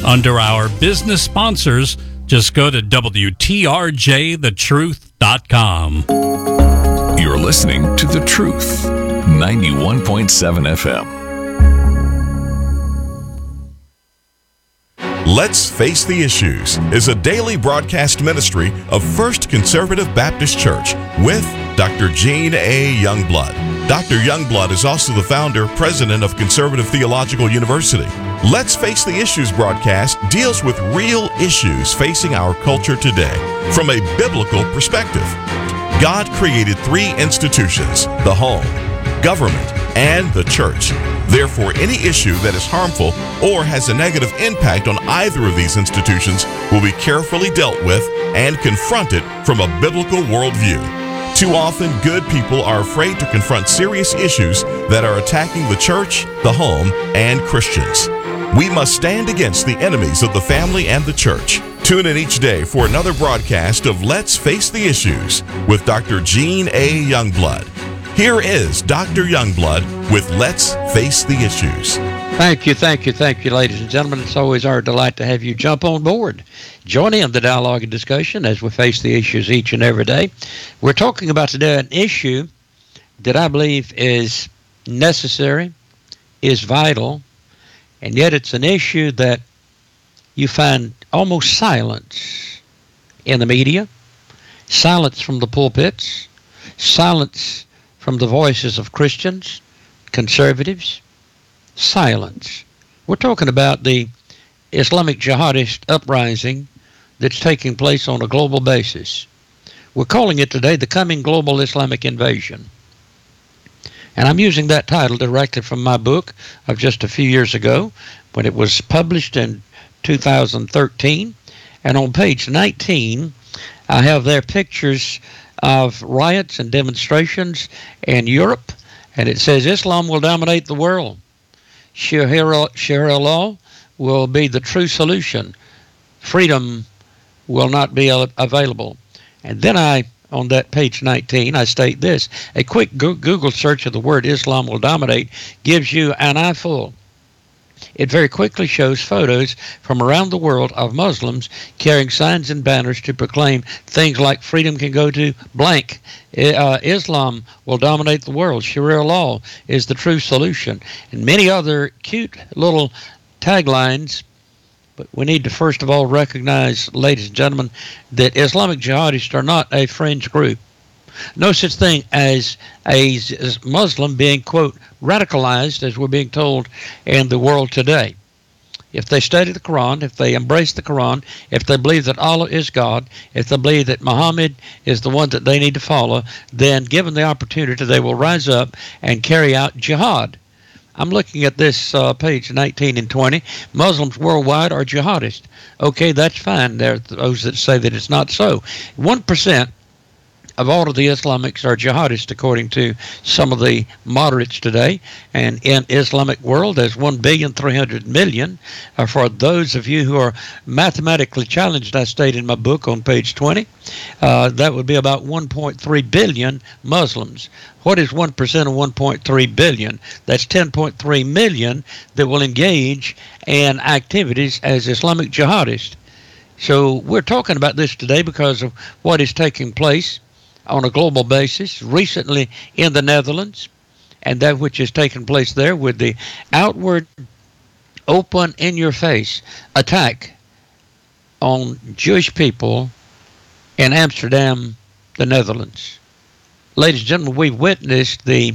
Under our business sponsors, just go to WTRJTheTruth.com. You're listening to The Truth, 91.7 FM. Let's Face the Issues is a daily broadcast ministry of First Conservative Baptist Church with Dr. Gene A. Youngblood. Dr. Youngblood is also the founder, president of Conservative Theological University. Let's Face the Issues broadcast deals with real issues facing our culture today from a biblical perspective. God created three institutions: the home, government, and the church. Therefore, any issue that is harmful or has a negative impact on either of these institutions will be carefully dealt with and confronted from a biblical worldview. Too often, good people are afraid to confront serious issues that are attacking the church, the home, and Christians. We must stand against the enemies of the family and the church. Tune in each day for another broadcast of Let's Face the Issues with Dr. Gene A. Youngblood. Here is Dr. Youngblood with Let's Face the Issues. Thank you, ladies and gentlemen. It's always our delight to have you jump on board. Join in the dialogue and discussion as we face the issues each and every day. We're talking about today an issue that I believe is necessary, is vital, and yet it's an issue that you find almost silence in the media, silence from the pulpits, silence from the voices of Christians, conservatives, silence. We're talking about the Islamic jihadist uprising that's taking place on a global basis. We're calling it today the coming global Islamic invasion. And I'm using that title directly from my book of just a few years ago when it was published in 2013. And on page 19, I have there pictures of riots and demonstrations in Europe, and it says Islam will dominate the world. Sharia law will be the true solution. Freedom will not be available. And then on that page 19, I state this: a quick Google search of the word Islam will dominate gives you an eyeful. It very quickly shows photos from around the world of Muslims carrying signs and banners to proclaim things like freedom can go to blank. Islam will dominate the world. Sharia law is the true solution. And many other cute little taglines. But we need to first of all recognize, ladies and gentlemen, that Islamic jihadists are not a fringe group. No such thing as a Muslim being, quote, radicalized, as we're being told in the world today. If they study the Quran, if they embrace the Quran, if they believe that Allah is God, if they believe that Muhammad is the one that they need to follow, then given the opportunity, they will rise up and carry out jihad. I'm looking at this page 19 and 20. Muslims worldwide are jihadists. Okay, that's fine. There are those that say that it's not so. 1% of all of the Islamics are jihadists, according to some of the moderates today. And in Islamic world, there's 1,300,000,000. For those of you who are mathematically challenged, I state in my book on page 20, that would be about 1.3 billion Muslims. What is 1% of 1.3 billion? That's 10.3 million that will engage in activities as Islamic jihadists. So we're talking about this today because of what is taking place on a global basis recently in the Netherlands, and that which has taken place there with the outward, open, in-your-face attack on Jewish people in Amsterdam, the Netherlands. Ladies and gentlemen, we've witnessed the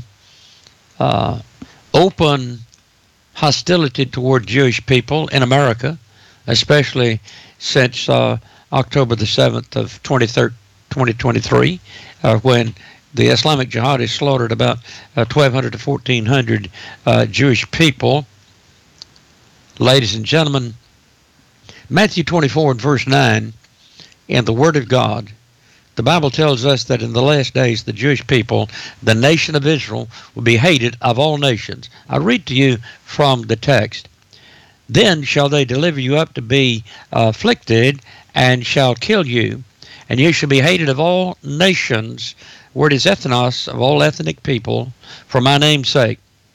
open hostility toward Jewish people in America, especially since October the 7th of 2023, when the Islamic jihadists slaughtered about 1,200 to 1,400 Jewish people. Ladies and gentlemen, Matthew 24 and verse 9, in the Word of God, the Bible tells us that in the last days, the Jewish people, the nation of Israel, will be hated of all nations. I read to you from the text. Then shall they deliver you up to be afflicted, and shall kill you, and you shall be hated of all nations, word is ethnos, of all ethnic people, for my name's sake.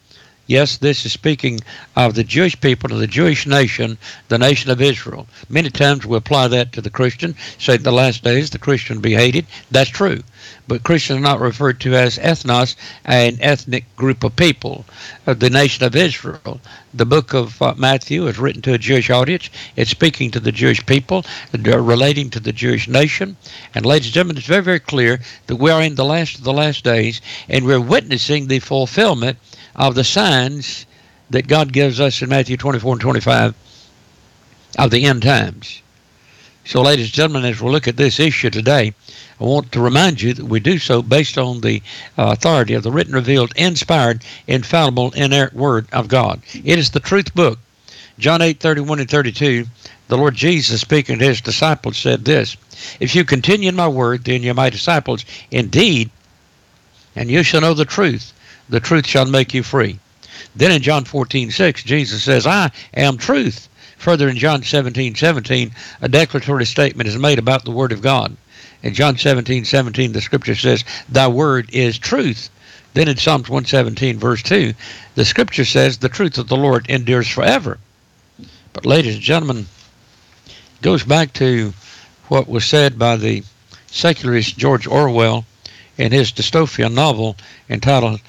Yes, this is speaking of the Jewish people, of the Jewish nation, the nation of Israel. Many times we apply that to the Christian, say in the last days the Christian will be hated. That's true. But Christians are not referred to as ethnos, an ethnic group of people, the nation of Israel. The book of Matthew is written to a Jewish audience. It's speaking to the Jewish people, relating to the Jewish nation. And ladies and gentlemen, it's very, very clear that we are in the last of the last days, and we're witnessing the fulfillment of the signs that God gives us in Matthew 24 and 25 of the end times. So, ladies and gentlemen, as we look at this issue today, I want to remind you that we do so based on the authority of the written, revealed, inspired, infallible, inerrant Word of God. It is the truth book. John 8:31 and 32, the Lord Jesus, speaking to his disciples, said this, "If you continue in my word, then you're my disciples indeed, and you shall know the truth. The truth shall make you free." Then in John 14:6, Jesus says, "I am truth." Further in John 17:17, a declaratory statement is made about the Word of God. In John 17:17, the Scripture says, "Thy word is truth." Then in Psalms 117, verse 2, the Scripture says, "The truth of the Lord endures forever." But ladies and gentlemen, it goes back to what was said by the secularist George Orwell in his dystopian novel entitled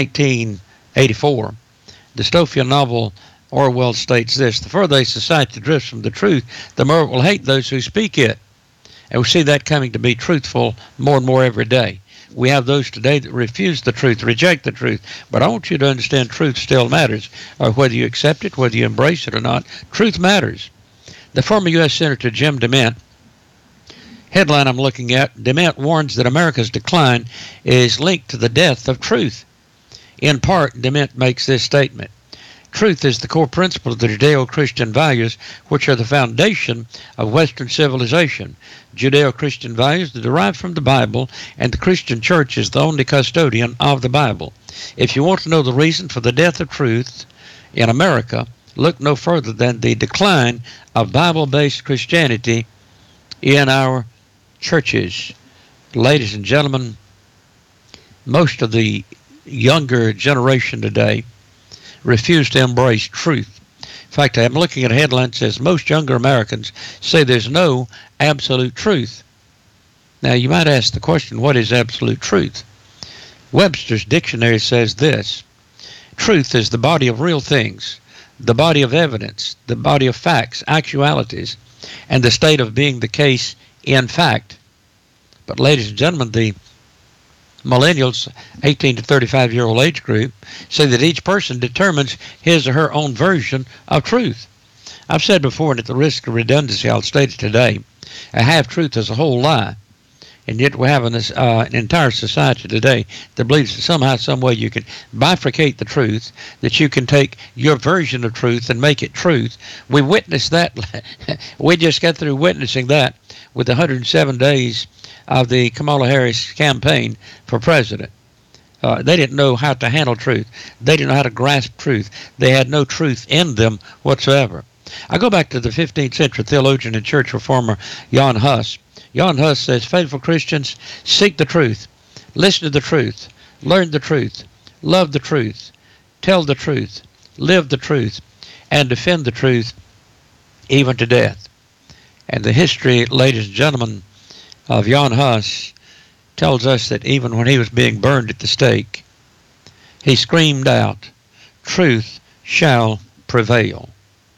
1984. Dystopian novel, Orwell states this, "The further a society drifts from the truth, the more it will hate those who speak it." And we see that coming to be truthful more and more every day. We have those today that refuse the truth, reject the truth. But I want you to understand truth still matters. Whether you accept it, whether you embrace it or not, truth matters. The former U.S. Senator Jim DeMint, headline I'm looking at, DeMint warns that America's decline is linked to the death of truth. In part, DeMint makes this statement: "Truth is the core principle of the Judeo-Christian values, which are the foundation of Western civilization. Judeo-Christian values are derived from the Bible, and the Christian church is the only custodian of the Bible. If you want to know the reason for the death of truth in America, look no further than the decline of Bible-based Christianity in our churches." Ladies and gentlemen, most of the younger generation today refuse to embrace truth. In fact, I'm looking at a headline that says most younger Americans say there's no absolute truth. Now, you might ask the question, what is absolute truth? Webster's dictionary says this: truth is the body of real things, the body of evidence, the body of facts, actualities, and the state of being the case in fact. But ladies and gentlemen, the millennials, 18 to 35-year-old age group, say that each person determines his or her own version of truth. I've said before, and at the risk of redundancy, I'll state it today, a half-truth is a whole lie. And yet we have an entire society today that believes that somehow, some way you can bifurcate the truth, that you can take your version of truth and make it truth. We witnessed that. We just got through witnessing that with the 107 days of the Kamala Harris campaign for president. They didn't know how to handle truth. They didn't know how to grasp truth. They had no truth in them whatsoever. I go back to the 15th century theologian and church reformer Jan Hus. Jan Hus says, "Faithful Christians, seek the truth, listen to the truth, learn the truth, love the truth, tell the truth, live the truth, and defend the truth even to death." And the history, ladies and gentlemen, of Jan Hus tells us that even when he was being burned at the stake, he screamed out, "Truth shall prevail."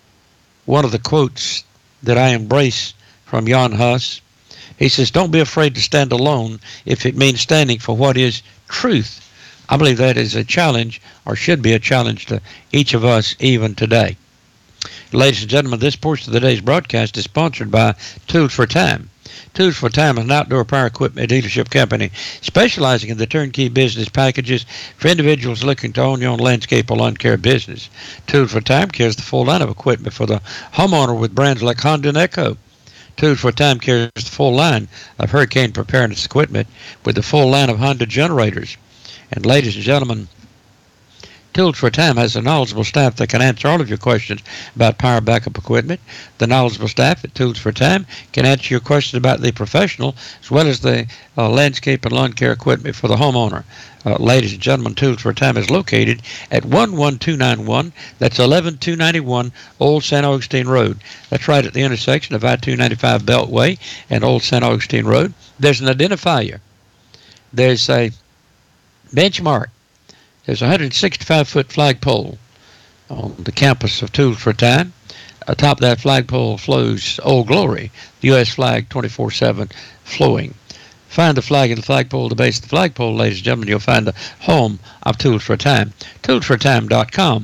One of the quotes that I embrace from Jan Hus, he says, "Don't be afraid to stand alone if it means standing for what is truth." I believe that is a challenge, or should be a challenge, to each of us even today. Ladies and gentlemen, this portion of today's broadcast is sponsored by Tools for Time. Tools for Time is an outdoor power equipment dealership company specializing in the turnkey business packages for individuals looking to own your own landscape or lawn care business. Tools for Time carries the full line of equipment for the homeowner with brands like Honda and Echo. Tools for Time carries the full line of hurricane preparedness equipment with the full line of Honda generators. And ladies and gentlemen, Tools for a Time has a knowledgeable staff that can answer all of your questions about power backup equipment. The knowledgeable staff at Tools for a Time can answer your questions about the professional as well as the landscape and lawn care equipment for the homeowner. Ladies and gentlemen, Tools for a Time is located at 11291. That's 11291 Old St. Augustine Road. That's right at the intersection of I-295 Beltway and Old St. Augustine Road. There's an identifier. There's a benchmark. There's a 165-foot flagpole on the campus of Tools for a Time. Atop that flagpole flows Old Glory, the U.S. flag 24/7 flowing. Find the flag at the flagpole, the base of the flagpole, ladies and gentlemen. You'll find the home of Tools for a Time. ToolsForATime.com.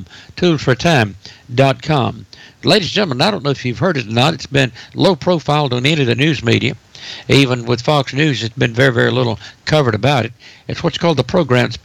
ToolsForATime.com. Ladies and gentlemen, I don't know if you've heard it or not. It's been low profiled on any of the news media. Even with Fox News, it's been very, very little covered about it. It's what's called the programs,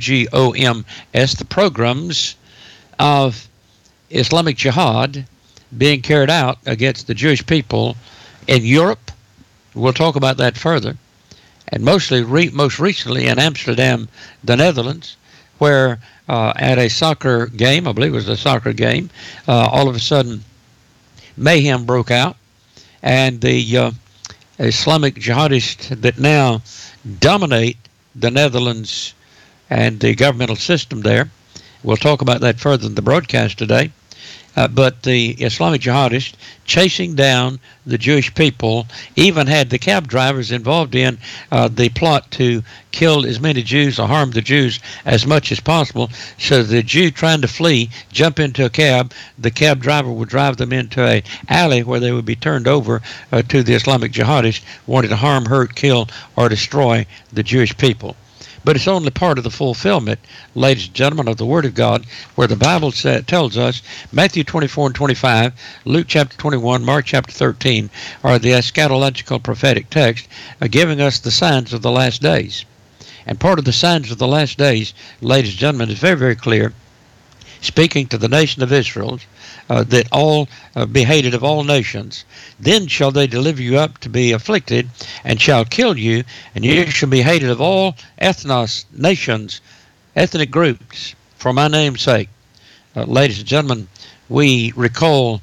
PROGOMS, the programs of Islamic Jihad being carried out against the Jewish people in Europe. We'll talk about that further. And most recently in Amsterdam, the Netherlands, where at a soccer game, I believe it was a soccer game, all of a sudden mayhem broke out, and the Islamic jihadists that now dominate the Netherlands and the governmental system there. We'll talk about that further in the broadcast today. But the Islamic jihadists chasing down the Jewish people even had the cab drivers involved in the plot to kill as many Jews or harm the Jews as much as possible. So the Jew trying to flee, jump into a cab, the cab driver would drive them into an alley where they would be turned over to the Islamic jihadists wanting to harm, hurt, kill, or destroy the Jewish people. But it's only part of the fulfillment, ladies and gentlemen, of the Word of God, where the Bible tells us, Matthew 24 and 25, Luke chapter 21, Mark chapter 13, are the eschatological prophetic text, giving us the signs of the last days. And part of the signs of the last days, ladies and gentlemen, is very, very clear, speaking to the nation of Israel, that all be hated of all nations. Then shall they deliver you up to be afflicted, and shall kill you, and you shall be hated of all ethnos, nations, ethnic groups, for my name's sake. Ladies and gentlemen, we recall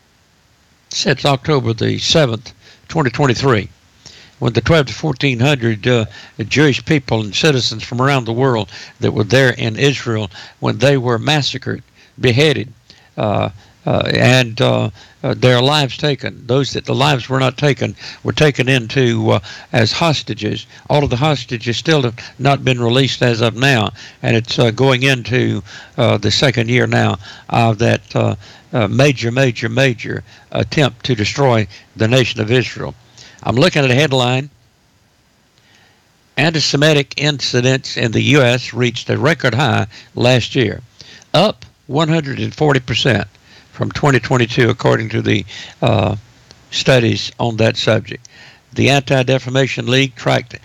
since October the 7th, 2023, when the 12 to 1,400 Jewish people and citizens from around the world that were there in Israel, when they were massacred, beheaded, and their lives taken. Those that the lives were not taken were taken into as hostages. All of the hostages still have not been released as of now, and it's going into the second year now of that major attempt to destroy the nation of Israel. I'm looking at a headline. Anti-Semitic incidents in the U.S. reached a record high last year, up 140% from 2022, according to the studies on that subject. The Anti-Defamation League tracked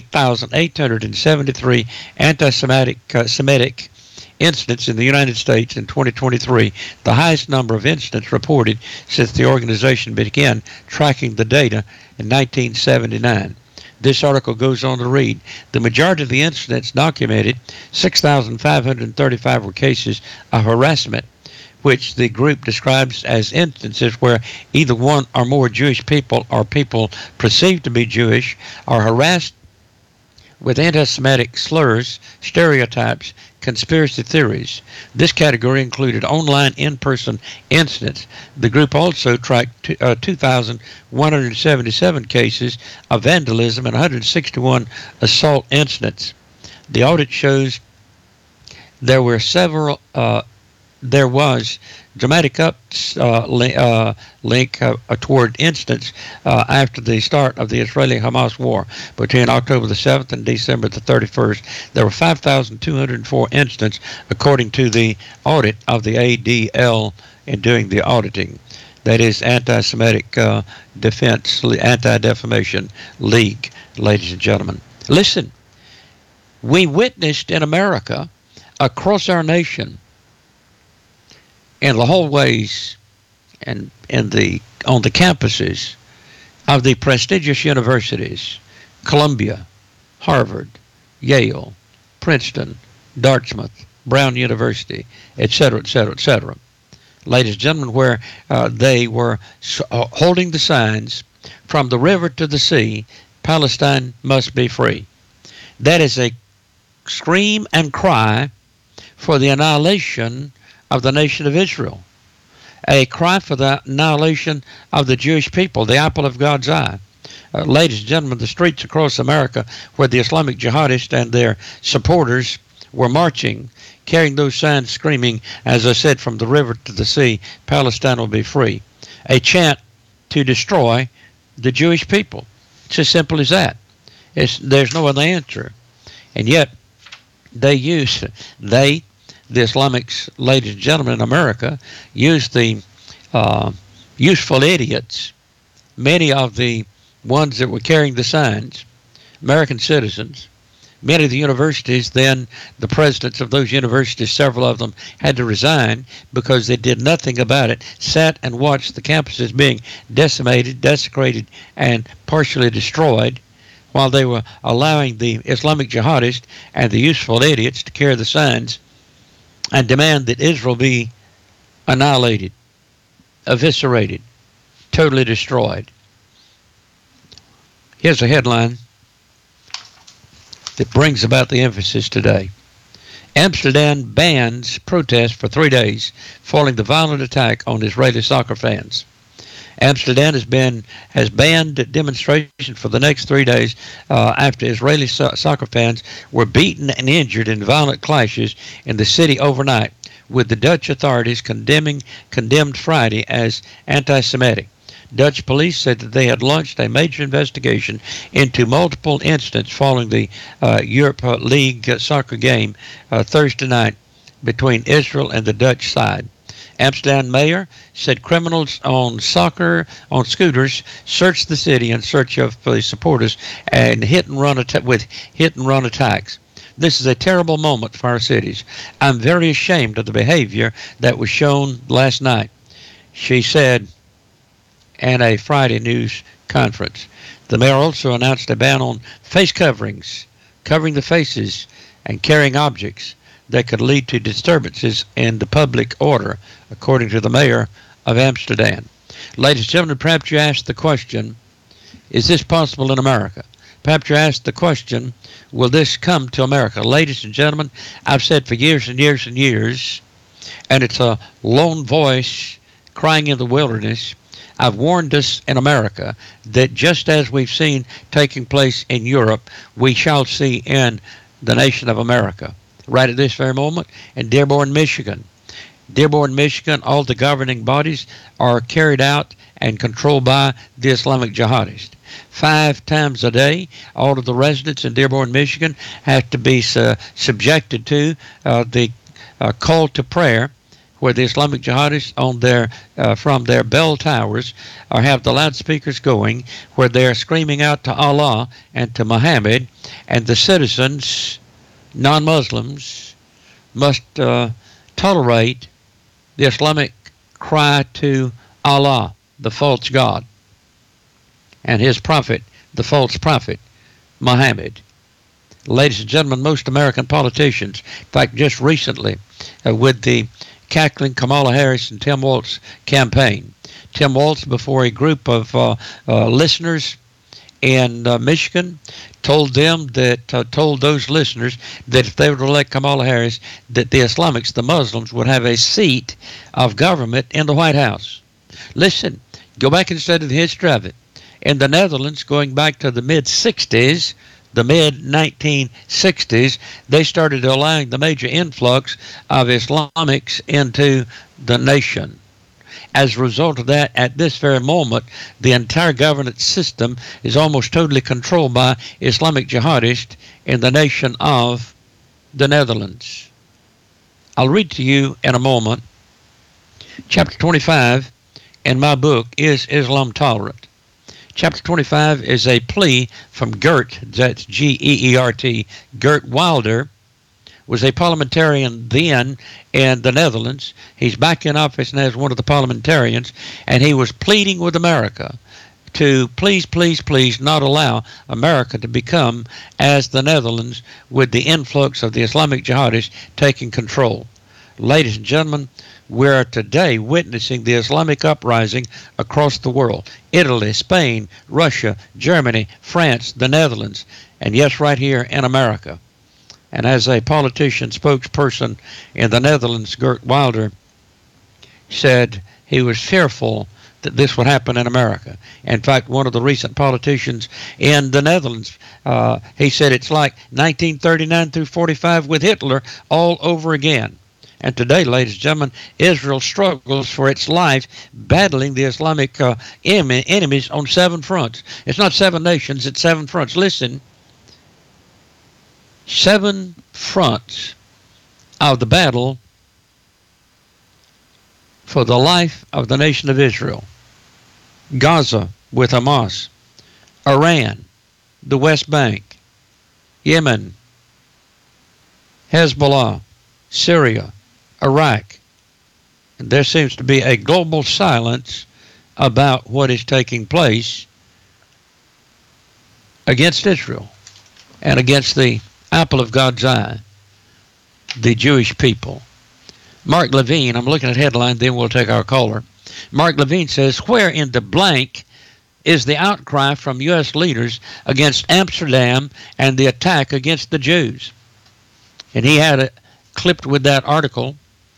8,873 anti-Semitic incidents in the United States in 2023, the highest number of incidents reported since the organization began tracking the data in 1979. This article goes on to read, the majority of the incidents documented, 6,535 were cases of harassment, which the group describes as instances where either one or more Jewish people or people perceived to be Jewish are harassed with anti-Semitic slurs, stereotypes, conspiracy theories. This category included online in-person incidents. The group also tracked 2,177 cases of vandalism and 161 assault incidents. The audit shows there was dramatic link toward incidents after the start of the Israeli-Hamas war between October the 7th and December the 31st. There were 5,204 incidents, according to the audit of the ADL in doing the auditing. That is Anti-Semitic Defense, Anti-Defamation League, ladies and gentlemen. Listen, we witnessed in America, across our nation, in the hallways and on the campuses of the prestigious universities, Columbia, Harvard, Yale, Princeton, Dartmouth, Brown University, etc., etc., etc. Ladies and gentlemen, where they were holding the signs, from the river to the sea, Palestine must be free. That is a scream and cry for the annihilation of the nation of Israel, a cry for the annihilation of the Jewish people, the apple of God's eye. Ladies and gentlemen, the streets across America where the Islamic jihadists and their supporters were marching, carrying those signs, screaming, as I said, from the river to the sea, Palestine will be free. A chant to destroy the Jewish people. It's as simple as that. There's no other answer. And yet, the Islamics, ladies and gentlemen, in America, use the useful idiots, many of the ones that were carrying the signs, American citizens. Many of the universities, then the presidents of those universities, several of them had to resign because they did nothing about it, sat and watched the campuses being decimated, desecrated, and partially destroyed, while they were allowing the Islamic jihadists and the useful idiots to carry the signs and demand that Israel be annihilated, eviscerated, totally destroyed. Here's a headline that brings about the emphasis today. Amsterdam bans protest for 3 days following the violent attack on Israeli soccer fans. Amsterdam has banned demonstrations for the next 3 days after Israeli soccer fans were beaten and injured in violent clashes in the city overnight, with the Dutch authorities condemned Friday as anti-Semitic. Dutch police said that they had launched a major investigation into multiple incidents following the Europa League soccer game Thursday night between Israel and the Dutch side. Amsterdam mayor said criminals on scooters searched the city in search of the supporters and hit and run attacks. This is a terrible moment for our cities. I'm very ashamed of the behavior that was shown last night, she said in a Friday news conference. The mayor also announced a ban on face coverings, covering the faces, and carrying objects that could lead to disturbances in the public order, according to the mayor of Amsterdam. Ladies and gentlemen, perhaps you asked the question, is this possible in America? Perhaps you asked the question, will this come to America? Ladies and gentlemen, I've said for years and years and years, and it's a lone voice crying in the wilderness, I've warned us in America that just as we've seen taking place in Europe, we shall see in the nation of America. Right at this very moment in Dearborn, Michigan. Dearborn, Michigan, all the governing bodies are carried out and controlled by the Islamic jihadists. 5 times a day, all of the residents in Dearborn, Michigan have to be subjected to the call to prayer, where the Islamic jihadists on from their bell towers or have the loudspeakers going, where they're screaming out to Allah and to Muhammad, and the citizens, non-Muslims, must tolerate the Islamic cry to Allah, the false God, and his prophet, the false prophet, Muhammad. Ladies and gentlemen, most American politicians, in fact, just recently, with the cackling Kamala Harris and Tim Walz campaign. Tim Walz, before a group of listeners in Michigan, told those listeners that if they would elect Kamala Harris, that the Islamics, the Muslims, would have a seat of government in the White House. Listen, go back and study the history of it. In the Netherlands, going back to the mid-60s, the mid-1960s, they started allowing the major influx of Islamics into the nation. As a result of that, at this very moment, the entire governance system is almost totally controlled by Islamic jihadists in the nation of the Netherlands. I'll read to you in a moment chapter 25 in my book, Is Islam Tolerant? Chapter 25 is a plea from Geert, that's G-E-E-R-T, Geert Wilder, was a parliamentarian then in the Netherlands. He's back in office now as one of the parliamentarians, and he was pleading with America, to please, please, please not allow America to become as the Netherlands with the influx of the Islamic jihadists taking control. Ladies and gentlemen, we're today witnessing the Islamic uprising across the world. Italy, Spain, Russia, Germany, France, the Netherlands, and yes, right here in America. And as a politician spokesperson in the Netherlands, Geert Wilder, said he was fearful that this would happen in America. In fact, one of the recent politicians in the Netherlands, he said it's like 1939 through 45 with Hitler all over again. And today, ladies and gentlemen, Israel struggles for its life battling the Islamic enemies on 7 fronts. It's not 7 nations, it's 7 fronts. Listen, 7 fronts of the battle for the life of the nation of Israel. Gaza with Hamas, Iran, the West Bank, Yemen, Hezbollah, Syria, Iraq. And there seems to be a global silence about what is taking place against Israel and against the apple of God's eye, the Jewish people. Mark Levine, I'm looking at headline, then we'll take our caller. Mark Levine says, where in the blank is the outcry from U.S. leaders against Amsterdam and the attack against the Jews? And he had it clipped with that article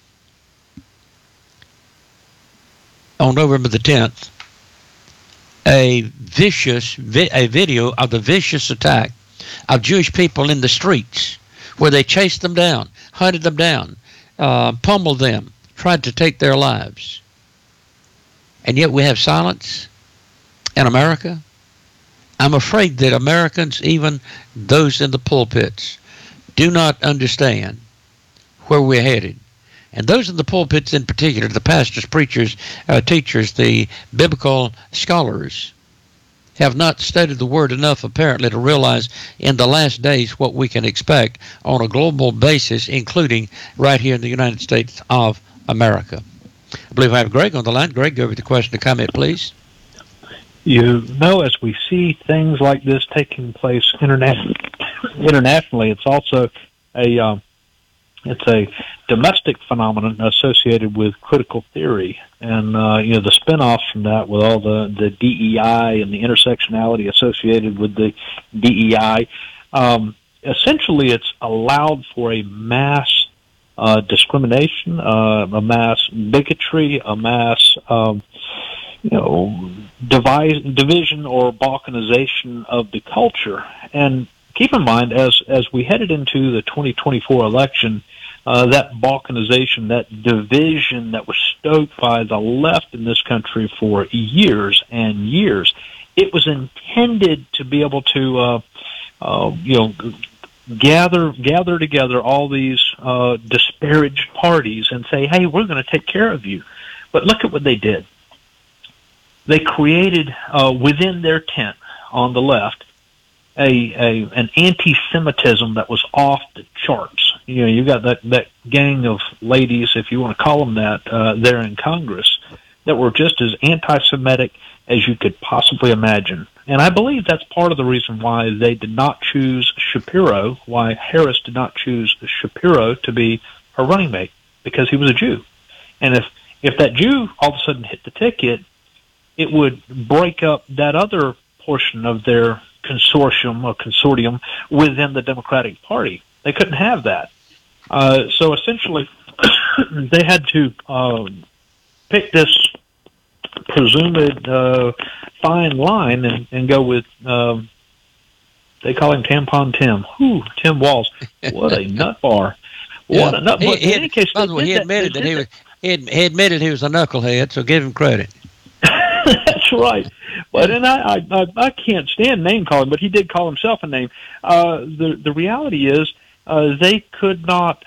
on November the 10th, a video of the vicious attack of Jewish people in the streets, where they chased them down, hunted them down, pummeled them, tried to take their lives. And yet we have silence in America. I'm afraid that Americans, even those in the pulpits, do not understand where we're headed. And those in the pulpits in particular, the pastors, preachers, teachers, the biblical scholars, have not studied the Word enough, apparently, to realize in the last days what we can expect on a global basis, including right here in the United States of America. I believe I have Greg on the line. Greg, go over the question and comment, please. You know, as we see things like this taking place internationally, it's also a domestic phenomenon associated with critical theory, and the spinoffs from that, with all the DEI and the intersectionality associated with the DEI. Essentially, it's allowed for a mass discrimination, a mass bigotry, a mass division or balkanization of the culture. And keep in mind, as we headed into the 2024 election, that balkanization, that division that was stoked by the left in this country for years and years, it was intended to be able to, gather together all these disparaged parties and say, hey, we're going to take care of you. But look at what they did. They created within their tent on the left an anti-Semitism that was off the charts. You got that gang of ladies, if you want to call them that, there in Congress, that were just as anti-Semitic as you could possibly imagine. And I believe that's part of the reason why they did not choose Shapiro, why Harris did not choose Shapiro to be her running mate, because he was a Jew. And if that Jew all of a sudden hit the ticket, it would break up that other portion of their consortium within the Democratic Party. They couldn't have that. So essentially, they had to pick this presumed fine line and go with, they call him Tampon Tim. Tim Walz. What a nut bar. What a nut bar. In any case, by the way, he admitted that he admitted he was a knucklehead, so give him credit. That's right. But and I can't stand name calling, but he did call himself a name. The reality is they could not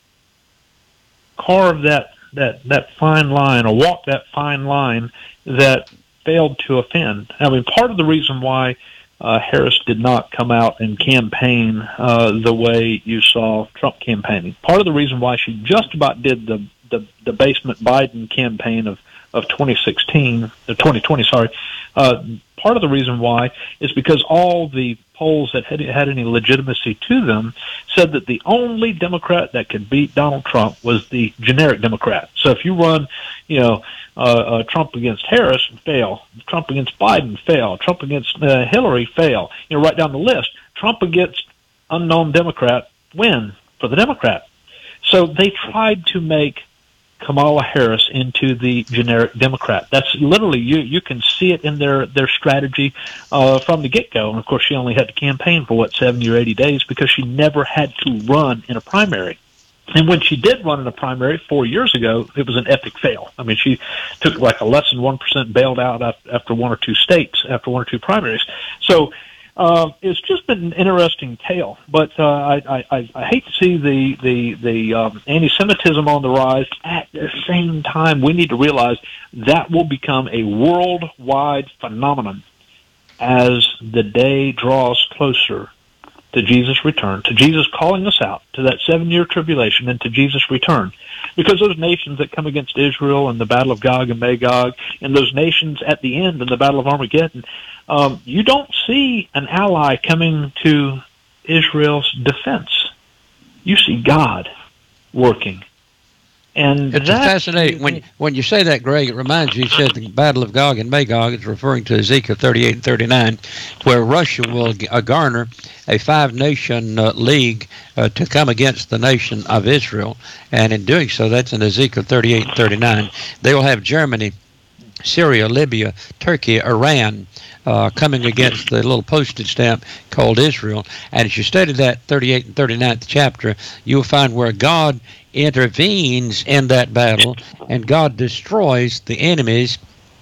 carve that fine line or walk that fine line that failed to offend. I mean, part of the reason why Harris did not come out and campaign the way you saw Trump campaigning, part of the reason why she just about did the basement Biden campaign of 2020, sorry. Part part of the reason why is because all the polls that had any legitimacy to them said that the only Democrat that could beat Donald Trump was the generic Democrat. So if you run, Trump against Harris, fail. Trump against Biden, fail. Trump against Hillary, fail. Right down the list. Trump against unknown Democrat, win for the Democrat. So they tried to make Kamala Harris into the generic Democrat. That's literally, you can see it in their strategy from the get-go. And, of course, she only had to campaign for, 70 or 80 days because she never had to run in a primary. And when she did run in a primary 4 years ago, it was an epic fail. I mean, she took like a less than 1% bailed out after one or two states, after one or two primaries. So it's just been an interesting tale, but I hate to see the anti-Semitism on the rise. At the same time, we need to realize that will become a worldwide phenomenon as the day draws closer to Jesus' return, to Jesus calling us out, to that 7-year tribulation, and to Jesus' return. Because those nations that come against Israel in the Battle of Gog and Magog, and those nations at the end in the Battle of Armageddon, you don't see an ally coming to Israel's defense. You see God working. And it's fascinating. When you say that, Greg, it reminds you said the Battle of Gog and Magog is referring to Ezekiel 38 and 39, where Russia will garner a 5-nation league to come against the nation of Israel. And in doing so, that's in Ezekiel 38 and 39. They will have Germany, Syria, Libya, Turkey, Iran coming against the little postage stamp called Israel. And as you study that 38 and 39th chapter, you'll find where God intervenes in that battle and God destroys the enemies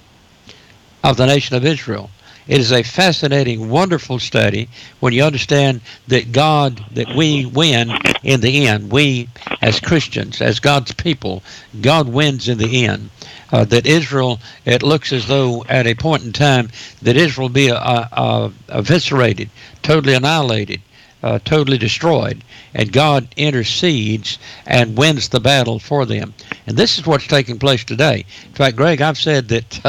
of the nation of Israel. It is a fascinating, wonderful study when you understand that that we win in the end. We, as Christians, as God's people, God wins in the end. That Israel, it looks as though at a point in time that Israel will be eviscerated, totally annihilated, totally destroyed, and God intercedes and wins the battle for them. And this is what's taking place today. In fact, Greg, I've said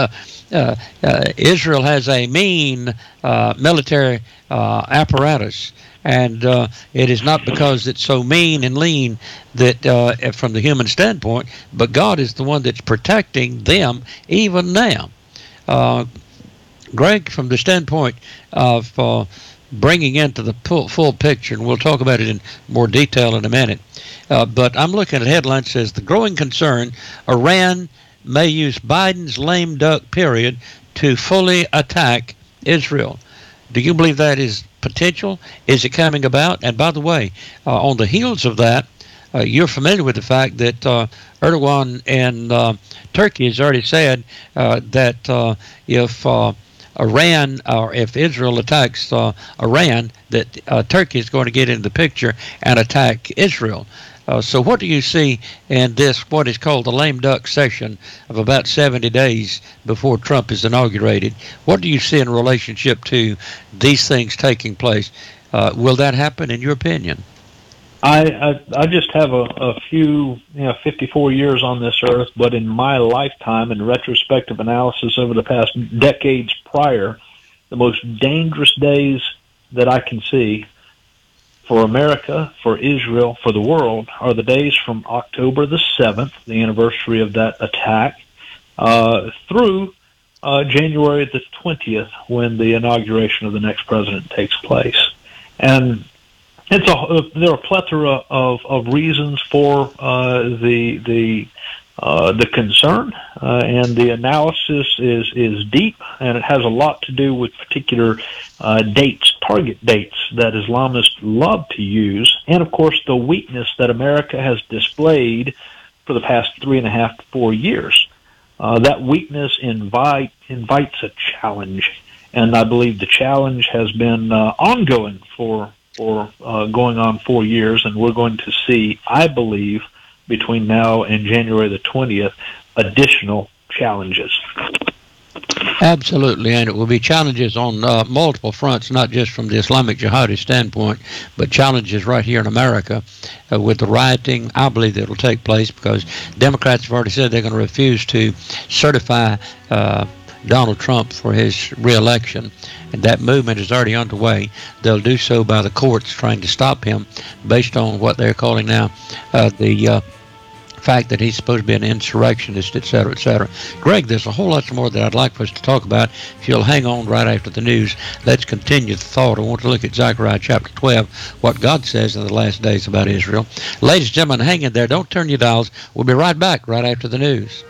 that Israel has a mean military apparatus, and it is not because it's so mean and lean that from the human standpoint, but God is the one that's protecting them even now. Greg, from the standpoint of bringing into the full picture, and we'll talk about it in more detail in a minute, but I'm looking at headlines that says the growing concern, Iran may use Biden's lame duck period to fully attack Israel. Do you believe that is potential? Is it coming about? And by the way, on the heels of that, you're familiar with the fact that Erdogan in Turkey has already said that if Iran, or if Israel attacks Iran, that Turkey is going to get into the picture and attack Israel. So what do you see in this, what is called the lame duck session of about 70 days before Trump is inaugurated? What do you see in relationship to these things taking place? Will that happen in your opinion? I just have a few, 54 years on this earth, but in my lifetime, in retrospective analysis over the past decades prior, the most dangerous days that I can see for America, for Israel, for the world, are the days from October the 7th, the anniversary of that attack, through January the 20th, when the inauguration of the next president takes place. And there are a plethora of reasons for the concern, and the analysis is deep, and it has a lot to do with particular dates, target dates that Islamists love to use, and of course the weakness that America has displayed for the past 3.5 to 4 years. That weakness invites a challenge, and I believe the challenge has been ongoing for going on 4 years, and we're going to see, I believe, between now and January the 20th, additional challenges. Absolutely, and it will be challenges on multiple fronts, not just from the Islamic Jihadi standpoint, but challenges right here in America with the rioting. I believe that will take place because Democrats have already said they're going to refuse to certify Donald Trump for his re-election, and that movement is already underway. They'll do so by the courts trying to stop him based on what they're calling now the fact that he's supposed to be an insurrectionist, et cetera, et cetera. Greg, there's a whole lot more that I'd like for us to talk about. If you'll hang on right after the news, let's continue the thought. I want to look at Zechariah chapter 12, what God says in the last days about Israel. Ladies and gentlemen, hang in there. Don't turn your dials. We'll be right back right after the news.